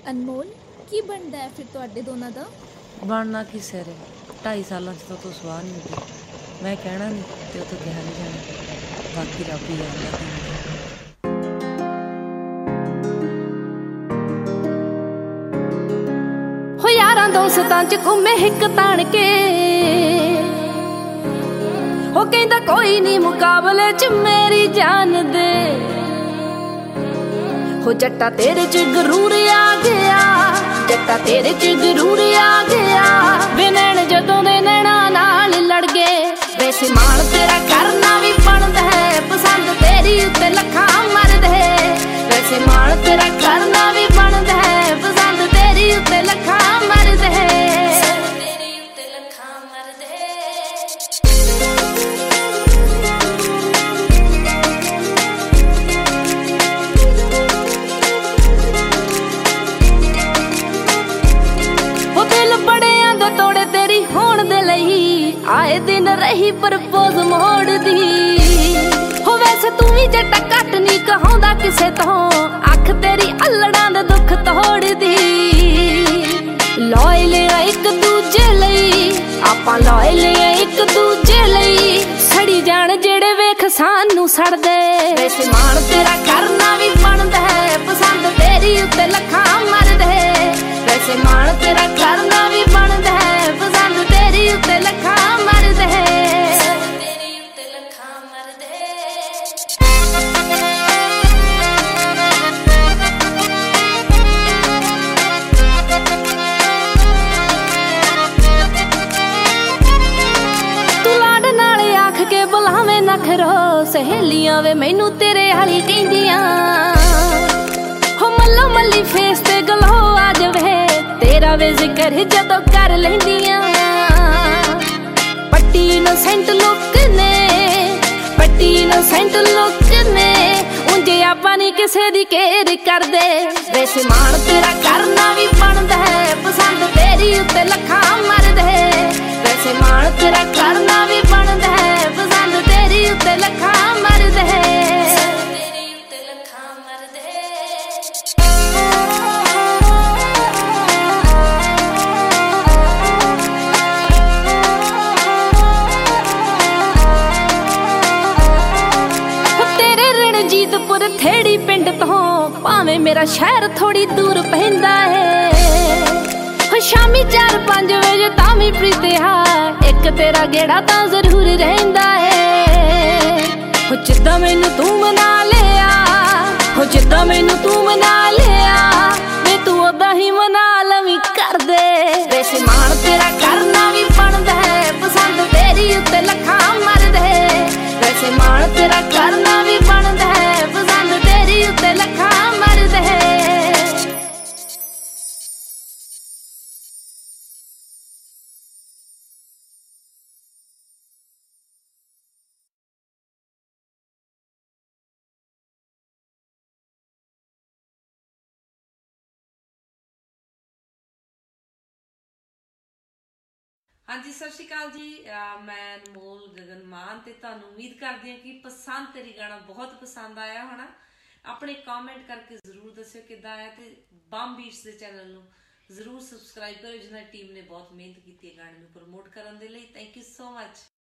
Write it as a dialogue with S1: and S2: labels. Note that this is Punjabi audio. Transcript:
S1: ਅਨਮੋਲ, ਕੀ ਬਣਦਾ ਹੈ ਫਿਰ ਤੁਹਾਡੇ ਦੋਨਾਂ ਦਾ?
S2: ਬਣਨਾ ਕੀ ਸਿਰ 2.5 ਸਾਲਾਂ 'ਚ ਤਾਂ ਤੂੰ ਸਵਾਹ ਨਹੀਂ ਉੱਡੀ। ਮੈਂ ਕਹਿਣਾ ਨਹੀਂ ਤੇ ਉਹ ਤੋਂ ਕਿਹਾ ਨਹੀਂ ਜਾਣਾ, ਬਾਕੀ ਰੱਬ ਹੀ ਜਾਣਦਾ ਕੀ ਹੁੰਦਾ।
S3: ਹੋ ਯਾਰਾਂ ਦੋਸਤਾਂ 'ਚ ਘੁੰਮੇ ਹਿੱਕ ਤਾਣ ਕੇ, ਉਹ ਕਹਿੰਦਾ ਕੋਈ ਨਹੀਂ ਮੁਕਾਬਲੇ 'ਚ ਮੇਰੀ ਜਾਨ ਦੇ। ਹੋ ਜੱਟਾ ਤੇਰੇ 'ਚ ਗਰੂਰ ਆ ਗਿਆ, ਜੱਟਾ ਤੇਰੇ 'ਚ ਗਰੂਰ ਆ ਗਿਆ। ਵੇ ਨੈਣ ਜਦੋਂ ਦੇ ਨੈਣਾ ਨਾਲ ਲੜ ਗਏ, ਵੈਸੇ ਮਾਣ ਤੇਰਾ ਕਰਨਾ ਵੀ ਬਣਦਾ ਹੈ, ਪਸੰਦ ਤੇਰੀ ਉੱਤੇ ਲੱਖਾਂ ਮਰਦੇ। ਵੈਸੇ ਮਾਣ ਤੇਰਾ ਕਰਨਾ ਵੀ ਬਣਦਾ ਹੈ, ਪਸੰਦ ਤੇਰੀ ਉੱਤੇ ਲੱਖਾਂ ਮਰਦੇ। ਤੋੜੇ ਤੇਰੀ ਹੋਣ ਦੇ ਲਈ ਆਏ ਦਿਨ ਰਹੀ ਪ੍ਰਪੋਜ਼ ਮੋੜਦੀ। ਹੋ ਵੈਸੇ ਤੂੰ ਵੀ ਜੱਟਾ ਘੱਟ ਨਹੀਂ ਕਹਾਉਂਦਾ ਕਿਸੇ ਤੋਂ, ਅੱਖ ਤੇਰੀ ਅਲੜਾਂ ਦੇ ਦੁੱਖ ਤੋੜਦੀ। ਲੋਇਲ ਆ ਇੱਕ ਦੂਜੇ ਲਈ, ਆਪਾਂ ਲੋਇਲ ਆ ਇੱਕ ਦੂਜੇ ਲਈ। ਸੜੀ ਜਾਣ ਜਿਹੜੇ ਵੇਖ ਸਾਨੂੰ ਸੜਦੇ। ਵੈਸੇ ਮਾਣ ਤੇਰਾ ਕਰਨਾ ਵੀ ਬਣਦਾ ਹੈ, ਪਸੰਦ ਤੇਰੀ ਉੱਤੇ ਲੱਖਾਂ ਮਰਦੇ। ਵੈਸੇ ਮਾਣ ਤੇਰਾ ਕਰਨਾ ਵੀ ਬਣਦਾ ਹੈ, ਪਸੰਦ ਤੇਰੀ ਉੱਤੇ ਲੱਖਾਂ ਮਰਦੇ। ਤੇਰੀ ਉੱਤੇ ਲੱਖਾਂ ਮਰਦੇ। ਤੂੰ ਲਾਡ ਨਾਲ ਆਖ ਕੇ ਬੁਲਾਵੇਂ ਨਖਰੋ, ਸਹੇਲੀਆਂ ਵੇ ਮੈਨੂੰ ਤੇਰੇ ਵਾਲੀ ਕਹਿੰਦੀਆਂ। ਹੋ ਮੱਲੋ ਮੱਲੀ ਫੇਸ ਤੇ ਗਲੋ ਆ ਜਾਵੇ, ਤੇਰਾ ਵੇ ਜ਼ਿਕਰ ਜਦੋਂ ਕਰ ਲੈਂਦੀਆਂ। ਪੱਟੀ ਇਨੋਸੈਂਟ ਲੁੱਕ ਨੇ, ਪੱਟੀ ਇਨੋਸੈਂਟ ਲੁੱਕ ਨੇ। ਉਂਝ ਆਪਾਂ ਨਹੀਂ ਕਿਸੇ ਦੀ ਕੇਅਰ ਕਰਦੇ। ਵੈਸੇ ਮਾਣ ਤੇਰਾ ਕਰਨਾ ਵੀ ਬਣਦਾ ਹੈ, ਪਸੰਦ ਤੇਰੀ ਉੱਤੇ ਲੱਖਾਂ ਮਰਦੇ। ਵੈਸੇ ਮਾਣ ਤੇਰਾ ਕਰਨਾ ਵੀ ਬਣਦਾ ਹੈ, ਪਸੰਦ ਤੇਰੀ ਉੱਤੇ ਲੱਖਾਂ ਮਰਦੇ। ਥੇੜੀ ਪਿੰਡ ਤੋਂ ਭਾਵੇਂ ਮੇਰਾ ਸ਼ਹਿਰ ਥੋੜੀ ਦੂਰ ਪੈਂਦਾ ਏ। ਹੋ ਸ਼ਾਮੀ 4-5 ਵਜੇ ਤਾਂ ਵੀ ਪ੍ਰੀਤਿਆ ਇੱਕ ਤੇਰਾ ਗੇੜਾ ਤਾਂ ਜ਼ਰੂਰ ਰਹਿੰਦਾ ਏ। ਹੋ ਜਿੱਦਾਂ ਮੈਨੂੰ ਤੂੰ ਮਨਾ ਲਿਆ, ਹੋ ਜਿੱਦਾਂ ਮੈਨੂੰ ਤੂੰ ਮਨਾ ਲਿਆ, ਵੇ ਤੂੰ ਉਦਾਂ ਹੀ ਮਨਾ ਲਵੀਂ ਕਰਦੇ। ਵੈਸੇ ਮਾਣ ਤੇਰਾ ਕਰਨਾ ਵੀ ਬਣਦਾ ਹੈ, ਪਸੰਦ ਤੇਰੀ ਉੱਤੇ ਲੱਖਾਂ ਮਰਦੇ। ਵੈਸੇ ਮਾਣ ਤੇਰਾ ਕਰਨਾ ਵੀ ਬਣਦਾ ਹੈ, ਪਸੰਦ ਤੇਰੀ ਉੱਤੇ ਲੱਖਾਂ ਮਰਦੇ।
S2: ਹਾਂਜੀ, ਸਤਿ ਸ਼੍ਰੀ ਅਕਾਲ ਜੀ। ਮੈਂ ਅਨਮੋਲ ਗਗਨ ਮਾਨ ਤੇ ਤੁਹਾਨੂੰ ਉਮੀਦ ਕਰਦੀ ਹਾਂ ਕਿ ਪਸੰਦ ਤੇਰੀ ਗਾਣਾ ਬਹੁਤ ਪਸੰਦ ਆਇਆ ਹੋਣਾ। ਆਪਣੇ ਕਮੈਂਟ ਕਰਕੇ ਜ਼ਰੂਰ ਦੱਸਿਓ ਕਿੱਦਾਂ ਆਇਆ, ਤੇ ਬੰਬ ਬੀਟਸ ਦੇ ਚੈਨਲ ਨੂੰ ਜ਼ਰੂਰ ਸਬਸਕ੍ਰਾਈਬ ਕਰੋ, ਜਿਨ੍ਹਾਂ ਟੀਮ ਨੇ ਬਹੁਤ ਮਿਹਨਤ ਕੀਤੀ ਹੈ ਗਾਣੇ ਨੂੰ ਪ੍ਰਮੋਟ ਕਰਨ ਦੇ ਲਈ। Thank you so much.